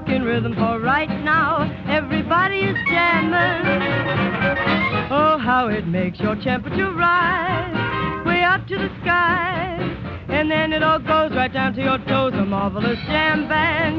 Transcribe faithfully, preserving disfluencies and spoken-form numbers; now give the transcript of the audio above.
talking rhythm, for right now everybody is jamming. Oh, how it makes your temperature rise way up to the sky, and then it all goes right down to your toes. A marvelous jam band.